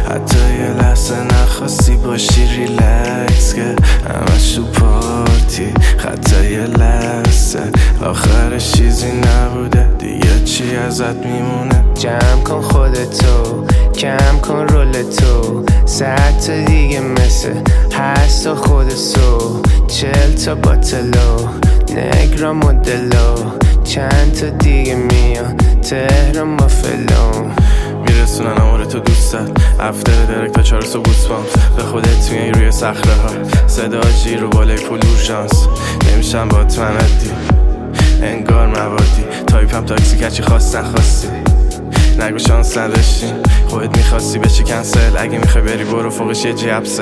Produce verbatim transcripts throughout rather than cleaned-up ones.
حتی یه لحظه نخواستی باشی ریلکس که همش تو پارتی حتی یه لحظه آخرش چیزی نبوده دیگه چی ازت میمونه. جمع کن خودتو کم کن رول تو صد تا دیگه مثل هست و خود سو چل تا باتلو نگرا مدلو چند تا دیگه میان تهران با فلون میرسونن آمار تو دوستت افتر درک تا چهار سو بوسپامس به خودت میای روی صخره ها صدا جیر رو بالای پول اورژانس نمیشم با تو اندی انگار موادی تایپم تاکسی کچی خواست نخواستی نگو شانس نداشتی خودت میخواستی بشی کنسل اگه میخوای بری برو فوقش یه جیبسه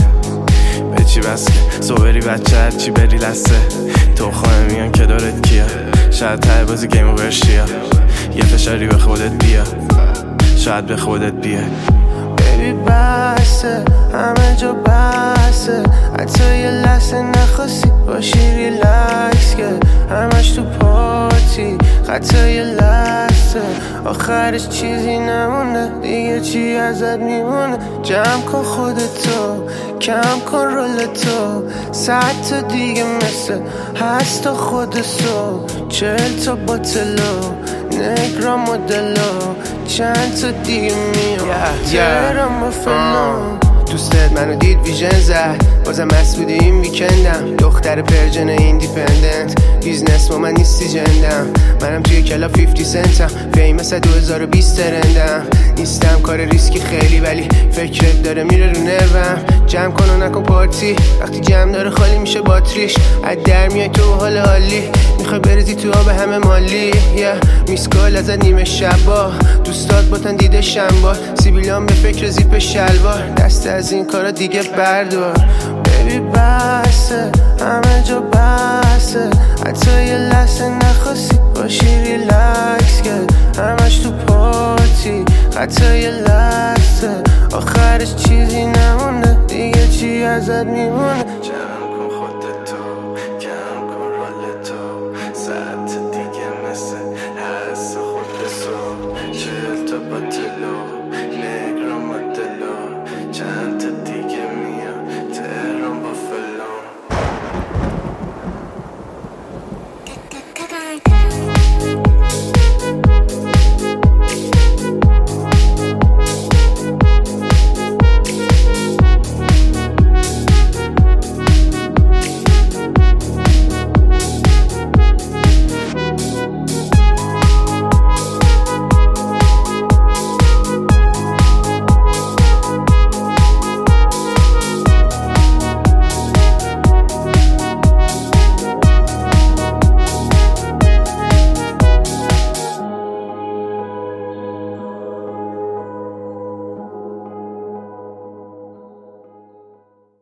به چی بس که صبری بچه هرچی بری لسه تو خانه میان که دارت کیا شاید ته بازی گیم اوور شیا یه فشاری به خودت بیا شاید به خودت بیا بیبی بسه همه جا بسه حتی یه لحظه نخواستی باشی ریلکس که همش تو پارتی حتی یه لحظه آخرش چیزی نمونه دیگه چی ازت میمونه. جمع کن خودتو کم کن رول تو صد تا دیگه مثل هست تا خود سو چل تا باتلو نگرا مدلو چند تا دیگه میام تهران با فلون. دوستت منو دید ویژن زد بازم مست بوده این ویکندم دختر پرژن ایندیپندنت بیزنس با من نیستی جندم منم توی کلا پنجاه سنتم فیمس دو هزار و بیست ترندم نیستم کار ریسکی خیلی ولی فکرت داره میره رو نروم. جمع کن و نکن پارتی وقتی جمع داره خالی میشه باتریش از در میای تو حال حالی میخوای بریزی تو آب همه مالی yeah. میسکال ازت نیمه شبا دوستات باتن دیده شنبار سیبیلان به فکر زیپ شلوار دست از این کارا دیگه بردار. بیبی بسه همه جا بسه حتی یه لحظه نخواستی باشی ریلکس که همش تو پارتی حتی یه لحظه آخرش چیزی نمونه دیگه چی ازت میمونه.